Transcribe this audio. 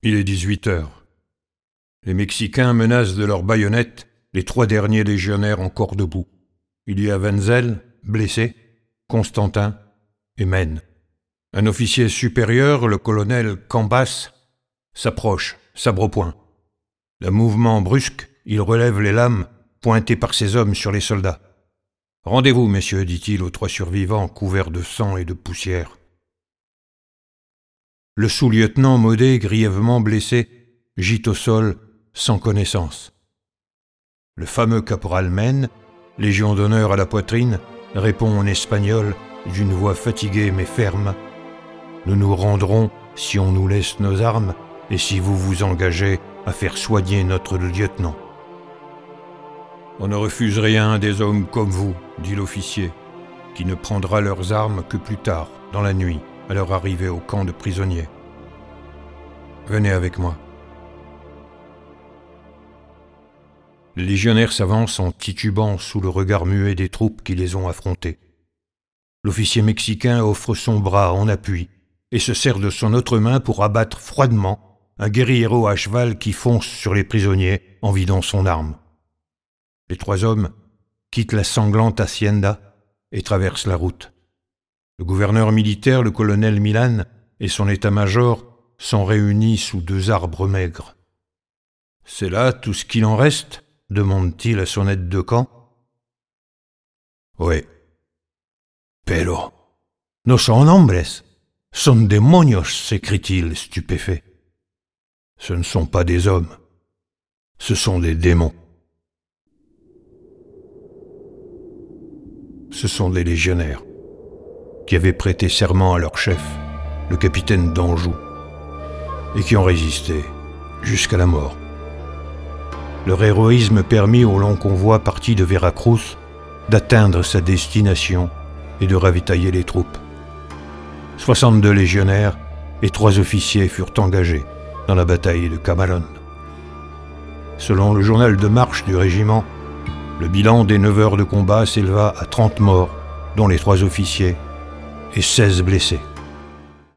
Il est 18 heures. Les Mexicains menacent de leurs baïonnettes les 3 derniers légionnaires encore debout. Il y a Wenzel, blessé, Constantin et Maine. Un officier supérieur, le colonel Cambas, s'approche, sabre au poing. D'un mouvement brusque, il relève les lames pointées par ses hommes sur les soldats. « Rendez-vous, messieurs, dit-il aux 3 survivants couverts de sang et de poussière. » Le sous-lieutenant Modé, grièvement blessé, gît au sol sans connaissance. Le fameux caporal Maine, légion d'honneur à la poitrine, répond en espagnol d'une voix fatiguée mais ferme. « Nous nous rendrons si on nous laisse nos armes et si vous vous engagez à faire soigner notre lieutenant. »« On ne refuse rien des hommes comme vous, dit l'officier, qui ne prendra leurs armes que plus tard, dans la nuit, à leur arrivée au camp de prisonniers. Venez avec moi. » Les légionnaires s'avancent en titubant sous le regard muet des troupes qui les ont affrontés. L'officier mexicain offre son bras en appui et se sert de son autre main pour abattre froidement un guerriero à cheval qui fonce sur les prisonniers en vidant son arme. Les 3 hommes quittent la sanglante hacienda et traversent la route. Le gouverneur militaire, le colonel Milan, et son état-major sont réunis sous 2 arbres maigres. « C'est là tout ce qu'il en reste ?» demande-t-il à son aide de camp. « Oui. Pero no son hombres, son demonios » s'écrie-t-il stupéfait. « Ce ne sont pas des hommes, ce sont des démons. » Ce sont des légionnaires qui avaient prêté serment à leur chef, le capitaine d'Anjou, et qui ont résisté jusqu'à la mort. Leur héroïsme permit au long convoi parti de Veracruz d'atteindre sa destination et de ravitailler les troupes. 62 légionnaires et 3 officiers furent engagés dans la bataille de Camalón. Selon le journal de marche du régiment, le bilan des 9 heures de combat s'éleva à 30 morts, dont les 3 officiers, et 16 blessés.